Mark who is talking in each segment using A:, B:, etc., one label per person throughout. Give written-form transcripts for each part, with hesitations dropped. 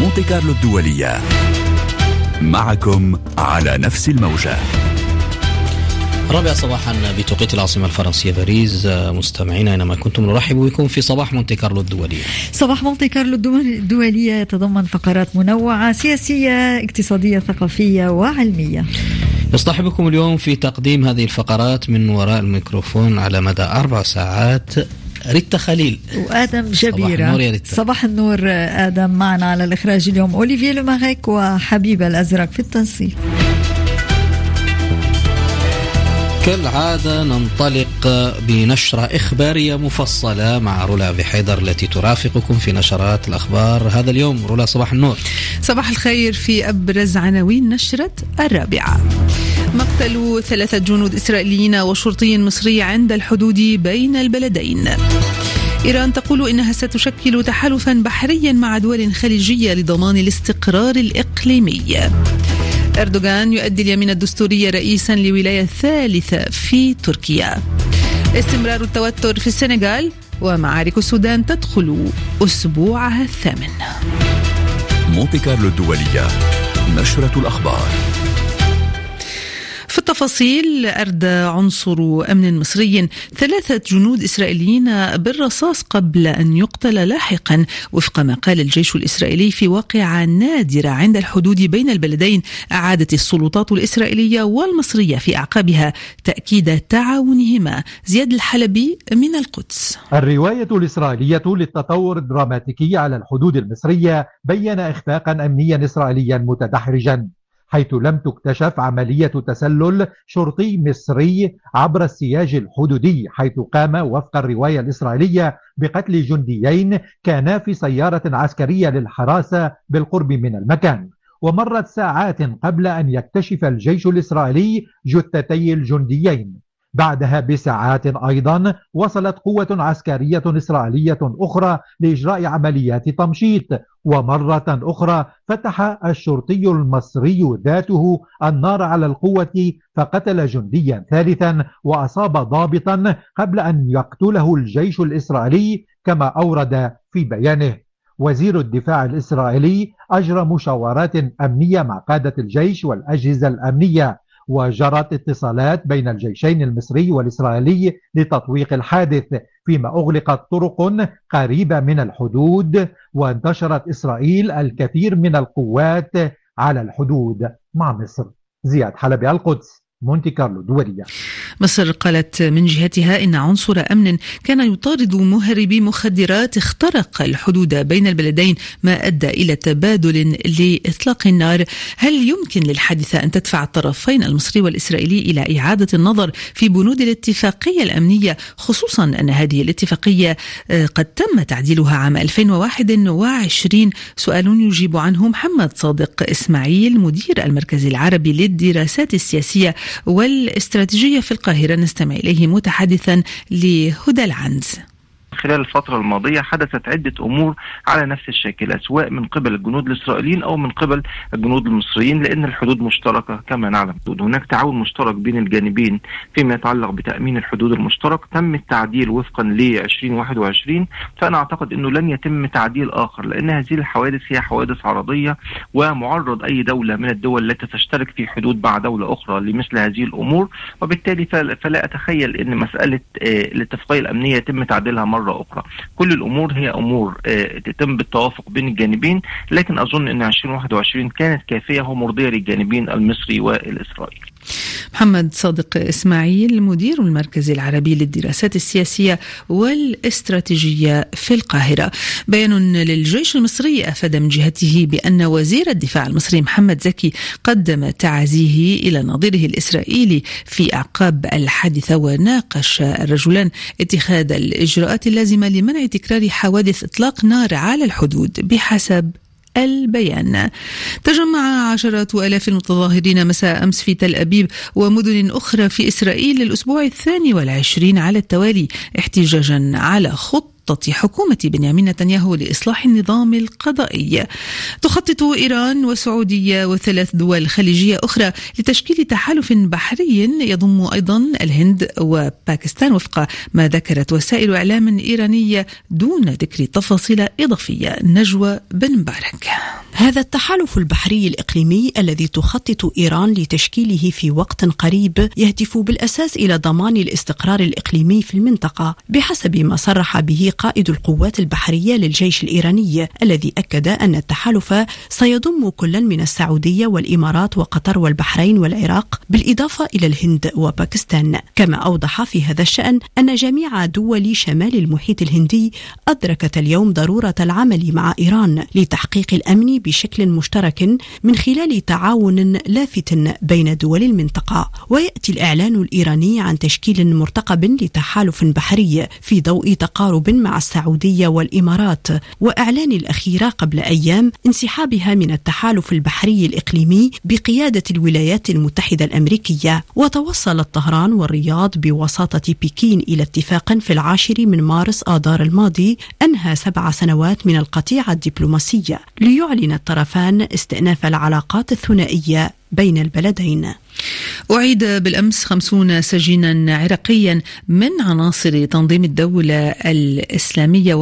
A: مونتي كارلو الدولية، معكم على نفس الموجة.
B: 4 صباحا بتوقيت العاصمة الفرنسية باريس. مستمعينا أينما كنتم نرحب بكم في صباح مونتي كارلو الدولية.
C: صباح مونتي كارلو الدولية يتضمن فقرات منوعة سياسية، اقتصادية، ثقافية وعلمية.
B: يصطحبكم اليوم في تقديم هذه الفقرات من وراء الميكروفون على مدى 4 ساعات ريتا خليل
C: وآدم جبيرة. صباح النور آدم. معنا على الإخراج اليوم أوليفيه لوماريك وحبيب الأزرق في التنسيق.
B: كالعادة ننطلق بنشرة إخبارية مفصلة مع رولا بحيدر التي ترافقكم في نشرات الأخبار هذا اليوم. رولا صباح النور.
D: صباح الخير. في أبرز عناوين نشرة 4: مقتل 3 جنود إسرائيليين وشرطي مصري عند الحدود بين البلدين. إيران تقول إنها ستشكل تحالفا بحريا مع دول خليجية لضمان الاستقرار الإقليمي. أردوغان يؤدي اليمين الدستورية رئيسا لولاية ثالثة في تركيا. استمرار التوتر في السنغال، ومعارك السودان تدخل أسبوعها الثامن.
A: مونتي كارلو الدولية، نشرة الأخبار.
D: في التفاصيل: أردى عنصر أمن مصري 3 جنود إسرائيليين بالرصاص قبل أن يقتل لاحقا، وفق ما قال الجيش الإسرائيلي في واقعة نادرة عند الحدود بين البلدين. أعادت السلطات الإسرائيلية والمصرية في أعقابها تأكيد تعاونهما. زياد الحلبي من القدس.
E: الرواية الإسرائيلية للتطور الدراماتيكي على الحدود المصرية بين إخفاقا أمنيا إسرائيليا متدحرجا، حيث لم تكتشف عملية تسلل شرطي مصري عبر السياج الحدودي، حيث قام وفق الرواية الإسرائيلية بقتل جنديين كانا في سيارة عسكرية للحراسة بالقرب من المكان. ومرت ساعات قبل أن يكتشف الجيش الإسرائيلي جثتي الجنديين. بعدها بساعات أيضا وصلت قوة عسكرية إسرائيلية أخرى لإجراء عمليات تمشيط، ومرة أخرى فتح الشرطي المصري ذاته النار على القوة فقتل جنديا ثالثا وأصاب ضابطا قبل أن يقتله الجيش الإسرائيلي، كما أورد في بيانه. وزير الدفاع الإسرائيلي أجرى مشاورات أمنية مع قادة الجيش والأجهزة الأمنية، وجرت اتصالات بين الجيشين المصري والإسرائيلي لتطويق الحادث، فيما أغلقت طرق قريبة من الحدود، وانتشرت إسرائيل الكثير من القوات على الحدود مع مصر. زياد حلبي، القدس، مونتي كارلو الدولية.
D: مصر قالت من جهتها إن عنصر أمن كان يطارد مهربي مخدرات اخترق الحدود بين البلدين، ما أدى إلى تبادل لإطلاق النار. هل يمكن للحادثة أن تدفع الطرفين المصري والإسرائيلي إلى إعادة النظر في بنود الاتفاقية الأمنية، خصوصا أن هذه الاتفاقية قد تم تعديلها عام 2021؟ سؤال يجيب عنه محمد صادق إسماعيل، مدير المركز العربي للدراسات السياسية والاستراتيجية في القاهرة. نستمع إليه متحدثا لهدى العنز.
F: خلال الفترة الماضية حدثت عدة أمور على نفس الشاكلة، سواء من قبل الجنود الإسرائيليين أو من قبل الجنود المصريين، لأن الحدود مشتركة كما نعلم. هناك تعاون مشترك بين الجانبين فيما يتعلق بتأمين الحدود المشترك. تم التعديل وفقا ل 2021، فأنا أعتقد أنه لن يتم تعديل آخر، لأن هذه الحوادث هي حوادث عرضية، ومعرض أي دولة من الدول التي تشترك في حدود مع دولة أخرى لمثل هذه الأمور. وبالتالي فلا أتخيل أن مسألة الاتفاقية الأمنية يتم تعديلها مرة أخرى. كل الأمور هي أمور تتم بالتوافق بين الجانبين، لكن أظن أن 2021 كانت كافية ومرضية للجانبين المصري والإسرائيلي.
D: محمد صادق إسماعيل، مدير المركز العربي للدراسات السياسية والاستراتيجية في القاهرة. بيان للجيش المصري أفاد من جهته بأن وزير الدفاع المصري محمد زكي قدم تعازيه إلى نظيره الإسرائيلي في أعقاب الحادثة، وناقش الرجلان اتخاذ الإجراءات اللازمة لمنع تكرار حوادث إطلاق نار على الحدود. بحسب البيان، تجمع عشرات آلاف المتظاهرين مساء أمس في تل أبيب ومدن أخرى في إسرائيل للأسبوع 22 على التوالي، احتجاجا على خطة خطة حكومة بنيامين نتنياهو لإصلاح النظام القضائي. تخطط إيران وسعودية و3 دول خليجية أخرى لتشكيل تحالف بحري يضم أيضا الهند وباكستان وفق ما ذكرت وسائل إعلام إيرانية دون ذكر تفاصيل إضافية. نجوى بن مبارك.
G: هذا التحالف البحري الإقليمي الذي تخطط إيران لتشكيله في وقت قريب يهدف بالأساس إلى ضمان الاستقرار الإقليمي في المنطقة، بحسب ما صرح به قائد القوات البحرية للجيش الإيراني، الذي أكد أن التحالف سيضم كلا من السعودية والإمارات وقطر والبحرين والعراق، بالإضافة إلى الهند وباكستان. كما أوضح في هذا الشأن أن جميع دول شمال المحيط الهندي أدركت اليوم ضرورة العمل مع إيران لتحقيق الأمن بشكل مشترك من خلال تعاون لافت بين دول المنطقة. ويأتي الإعلان الإيراني عن تشكيل مرتقب لتحالف بحري في ضوء تقارب مع السعودية والإمارات، وإعلان الأخيرة قبل أيام انسحابها من التحالف البحري الإقليمي بقيادة الولايات المتحدة الأمريكية. وتوصلت طهران والرياض بوساطة بكين إلى اتفاق في 10 من مارس آذار الماضي أنهى 7 سنوات من القطيعة الدبلوماسية، ليعلن الطرفان استئناف العلاقات الثنائية بين البلدين.
D: أعيد بالأمس 50 سجينا عراقيا من عناصر تنظيم الدولة الإسلامية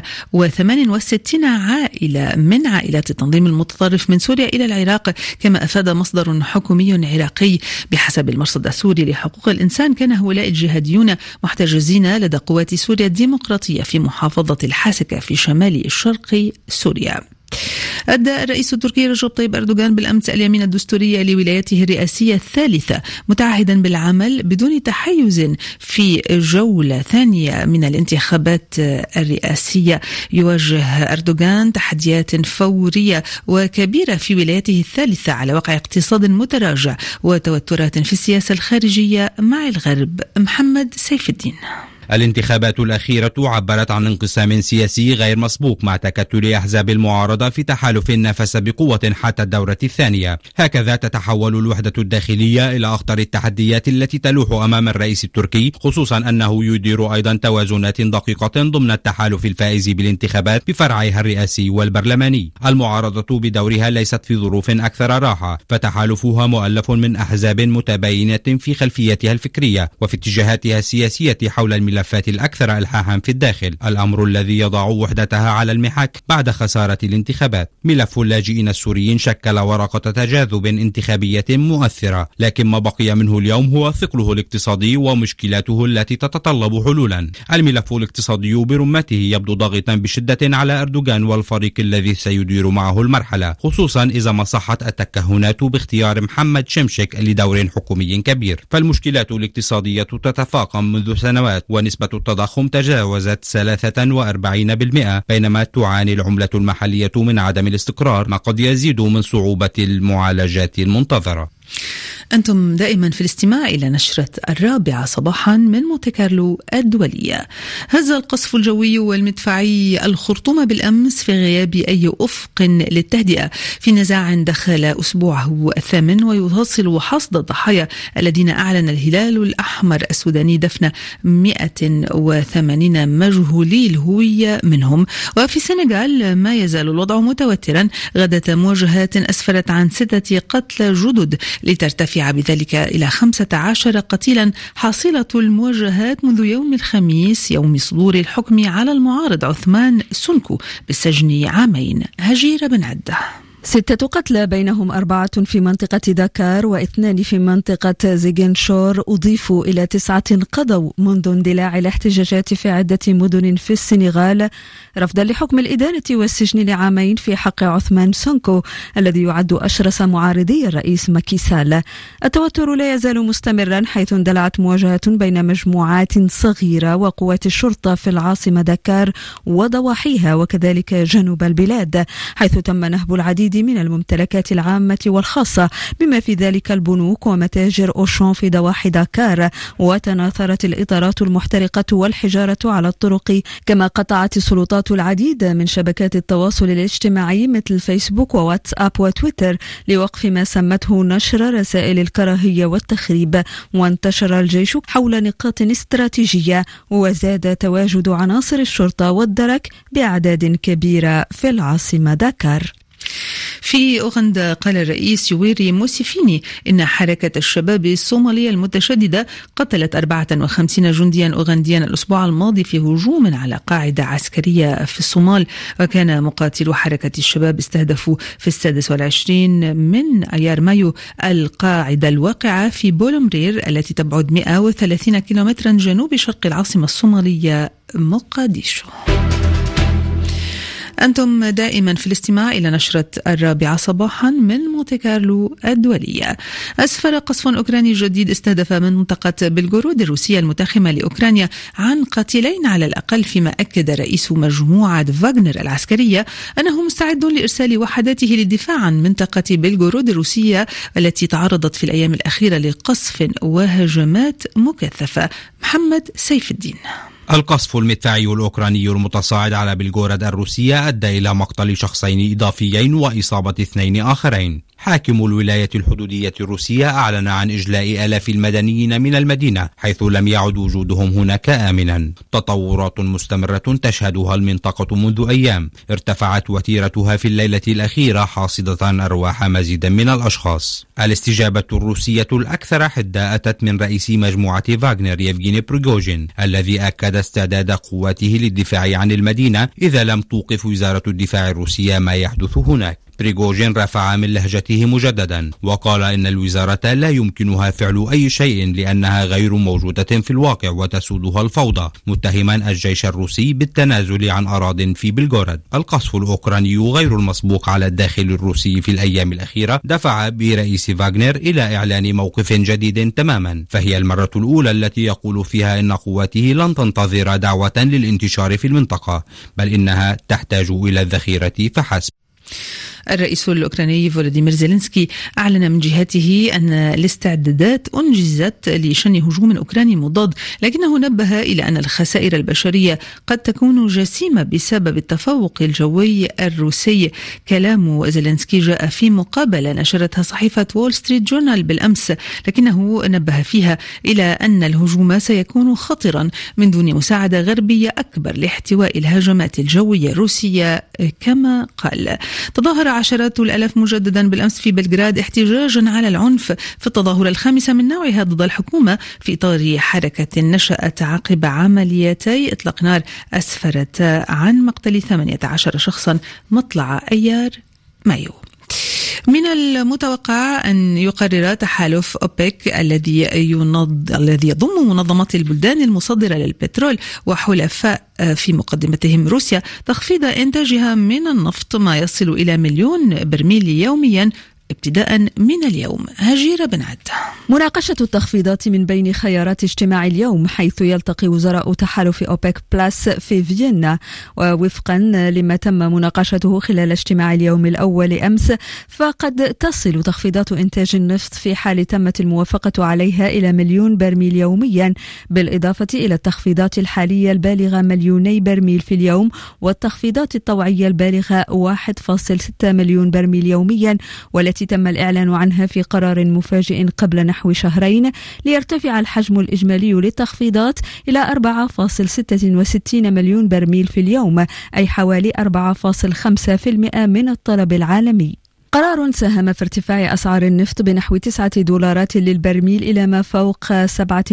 D: و168 عائلة من عائلات التنظيم المتطرف من سوريا إلى العراق، كما أفاد مصدر حكومي عراقي. بحسب المرصد السوري لحقوق الإنسان كان هؤلاء الجهاديون محتجزين لدى قوات سوريا الديمقراطية في محافظة الحاسكة في شمال الشرق سوريا. أدى الرئيس التركي رجب طيب أردوغان بالأمس اليمين الدستورية لولايته الرئاسية الثالثة، متعهدا بالعمل بدون تحيز في جولة ثانية من الانتخابات الرئاسية. يواجه أردوغان تحديات فورية وكبيرة في ولايته الثالثة على وقع اقتصاد متراجع وتوترات في السياسة الخارجية مع الغرب. محمد سيف الدين.
H: الانتخابات الأخيرة عبرت عن انقسام سياسي غير مسبوق مع تكتل أحزاب المعارضة في تحالف نافس بقوة حتى الدورة الثانية. هكذا تتحول الوحدة الداخلية إلى أخطر التحديات التي تلوح أمام الرئيس التركي، خصوصا أنه يدير أيضا توازنات دقيقة ضمن التحالف الفائز بالانتخابات بفرعها الرئاسي والبرلماني. المعارضة بدورها ليست في ظروف أكثر راحة، فتحالفها مؤلف من أحزاب متباينة في خلفيتها الفكرية وفي اتجاهاتها السياسية حول الملفات الأكثر إلحاحا في الداخل، الأمر الذي يضع وحدتها على المحك بعد خسارة الانتخابات. ملف اللاجئين السوريين شكل ورقة تجاذب انتخابية مؤثرة، لكن ما بقي منه اليوم هو ثقله الاقتصادي ومشكلاته التي تتطلب حلولا. الملف الاقتصادي برمته يبدو ضاغطا بشدة على أردوغان والفريق الذي سيدير معه المرحلة، خصوصا إذا ما صحت التكهنات باختيار محمد شمشك لدور حكومي كبير. فالمشكلات الاقتصادية تتفاقم منذ سنوات، ونسبة التضخم تجاوزت 43%، بينما تعاني العملة المحلية من عدم الاستقرار، ما قد يزيد من صعوبة المعالجات المنتظرة.
D: أنتم دائما في الاستماع إلى نشرة 4 صباحا من مونتي كارلو الدولية. هز القصف الجوي والمدفعي الخرطوم بالأمس في غياب أي أفق للتهدئة في نزاع دخل أسبوعه الثامن، ويواصل حصد الضحايا الذين أعلن الهلال الأحمر السوداني دفن 180 مجهولي الهوية منهم. وفي السنغال ما يزال الوضع متوترا غدة مواجهات أسفرت عن 6 قتلى جدد لترتفع بذلك إلى 15 قتيلا، حاصلة المواجهات منذ يوم الخميس يوم صدور الحكم على المعارض عثمان سونكو بالسجن 2 عام. هجير بن عدة.
C: 6 قتلى بينهم 4 في منطقة داكار و2 في منطقة زيغنشور، أضيفوا إلى 9 قضوا منذ اندلاع الاحتجاجات في عدة مدن في السنغال رفضا لحكم الإدارة والسجن ل2 عام في حق عثمان سونكو الذي يعد أشرس معارضي الرئيس ماكي سال. التوتر لا يزال مستمرا حيث اندلعت مواجهة بين مجموعات صغيرة وقوات الشرطة في العاصمة داكار وضواحيها وكذلك جنوب البلاد، حيث تم نهب العديد العديد من الممتلكات العامة والخاصة بما في ذلك البنوك ومتاجر أوشون في ضواحي داكار. وتناثرت الإطارات المحترقة والحجارة على الطرق، كما قطعت السلطات العديد من شبكات التواصل الاجتماعي مثل فيسبوك وواتساب وتويتر لوقف ما سمته نشر رسائل الكراهية والتخريب. وانتشر الجيش حول نقاط استراتيجية، وزاد تواجد عناصر الشرطة والدرك بأعداد كبيرة في العاصمة داكار.
D: في أوغندا قال الرئيس يويري موسيفيني إن حركة الشباب الصومالية المتشددة قتلت 54 جنديا أوغنديا الأسبوع الماضي في هجوم على قاعدة عسكرية في الصومال. وكان مقاتلو حركة الشباب استهدفوا في 26 من أيار مايو القاعدة الواقعة في بولمرير التي تبعد 130 كيلومترا جنوب شرق العاصمة الصومالية مقديشو. أنتم دائما في الاستماع إلى نشرة 4 صباحا من مونتي كارلو الدولية. أسفر قصف أوكراني جديد استهدف منطقة بلغورود الروسية المتاخمة لأوكرانيا عن قتيلين على الأقل، فيما أكد رئيس مجموعة فاغنر العسكرية أنه مستعد لإرسال وحداته للدفاع عن منطقة بلغورود الروسية التي تعرضت في الأيام الأخيرة لقصف وهجمات مكثفة. محمد سيف الدين.
H: القصف المدفعي الأوكراني المتصاعد على بلغورود الروسية أدى إلى مقتل شخصين إضافيين وإصابة 2 آخرين. حاكم الولاية الحدودية الروسية أعلن عن إجلاء آلاف المدنيين من المدينة، حيث لم يعد وجودهم هناك آمنا. تطورات مستمرة تشهدها المنطقة منذ أيام ارتفعت وتيرتها في الليلة الأخيرة، حاصدة أرواح مزيد من الأشخاص. الاستجابة الروسية الأكثر حدة أتت من رئيس مجموعة فاغنر يفغيني بريغوجين، الذي أكد استعداد قواته للدفاع عن المدينة إذا لم توقف وزارة الدفاع الروسية ما يحدث هناك. بريغوجين رفع من لهجته مجددا وقال إن الوزارة لا يمكنها فعل أي شيء لأنها غير موجودة في الواقع وتسودها الفوضى، متهما الجيش الروسي بالتنازل عن أراضٍ في بلغورود. القصف الأوكراني غير المسبوق على الداخل الروسي في الأيام الأخيرة دفع برئيس فاغنر إلى إعلان موقف جديد تماما، فهي المرة الأولى التي يقول فيها إن قواته لن تنتظر دعوة للانتشار في المنطقة، بل إنها تحتاج إلى الذخيرة فحسب.
D: الرئيس الأوكراني فولوديمير زيلينسكي أعلن من جهته أن الاستعدادات أنجزت لشن هجوم أوكراني مضاد، لكنه نبه إلى أن الخسائر البشرية قد تكون جسيمة بسبب التفوق الجوي الروسي. كلام زيلينسكي جاء في مقابلة نشرتها صحيفة وول ستريت جورنال بالأمس، لكنه نبه فيها إلى أن الهجوم سيكون خطرا من دون مساعدة غربية أكبر لاحتواء الهجمات الجوية الروسية. كما قال تظاهر عشرات الآلاف مجددا بالأمس في بلغراد احتجاجا على العنف في التظاهرة الخامسة من نوعها ضد الحكومة في إطار حركة نشأت عقب عمليتي إطلاق نار أسفرت عن مقتل 18 شخصا مطلع أيار مايو. من المتوقع أن يقرر تحالف أوبك الذي يضم منظمات البلدان المصدرة للبترول وحلفاء في مقدمتهم روسيا تخفيض إنتاجها من النفط ما يصل إلى 1,000,000 برميل يوميا ابتداء من اليوم. هجيرة بن عدة.
C: مناقشة التخفيضات من بين خيارات اجتماع اليوم، حيث يلتقي وزراء تحالف أوبك بلاس في فيينا. ووفقا لما تم مناقشته خلال اجتماع اليوم الأول أمس، فقد تصل تخفيضات إنتاج النفط في حال تمت الموافقة عليها إلى 1,000,000 برميل يوميا، بالإضافة إلى التخفيضات الحالية البالغة 2,000,000 برميل في اليوم، والتخفيضات الطوعية البالغة 1.6 مليون برميل يوميا، والتي تم الإعلان عنها في قرار مفاجئ قبل نحو شهرين، ليرتفع الحجم الإجمالي للتخفيضات إلى 4.66 مليون برميل في اليوم، أي حوالي 4.5% من الطلب العالمي. قرار ساهم في ارتفاع أسعار النفط بنحو $9 للبرميل إلى ما فوق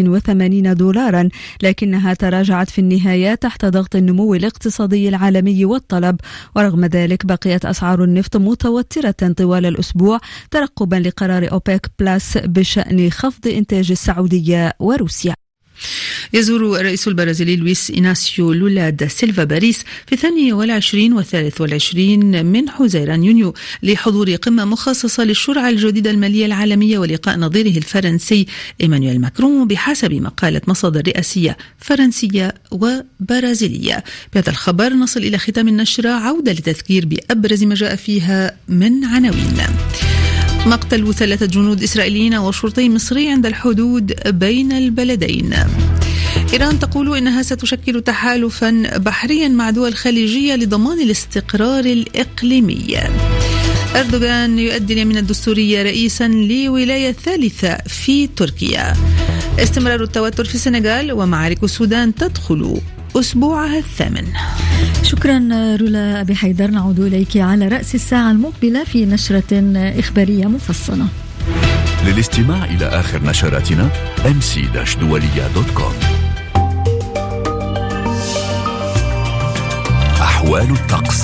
C: $87، لكنها تراجعت في النهاية تحت ضغط النمو الاقتصادي العالمي والطلب. ورغم ذلك بقيت أسعار النفط متوترة طوال الأسبوع ترقبا لقرار أوبك بلاس بشأن خفض إنتاج السعودية وروسيا.
D: يزور الرئيس البرازيلي لويس إناسيو لولا دا سيلفا باريس في 22 و23 من حزيران يونيو لحضور قمة مخصصة للشرعة الجديدة المالية العالمية ولقاء نظيره الفرنسي إيمانويل ماكرون بحسب ما قالت مصادر رئاسية فرنسية وبرازيلية. بهذا الخبر نصل إلى ختام النشرة، عودة لتذكير بأبرز ما جاء فيها من عناوين. مقتل 3 جنود إسرائيليين وشرطي مصري عند الحدود بين البلدين. إيران تقول إنها ستشكل تحالفا بحريا مع دول خليجية لضمان الاستقرار الإقليمي. أردوغان يؤدي اليمين الدستورية رئيسا لولاية ثالثة في تركيا. استمرار التوتر في السنغال ومعارك السودان تدخل أسبوعها الثامن.
C: شكرا رولا أبي حيدر. نعود إليك على رأس الساعة المقبلة في نشرة إخبارية مفصلة.
A: للاستماع إلى آخر نشراتنا mc-dualia.com. أحوال الطقس.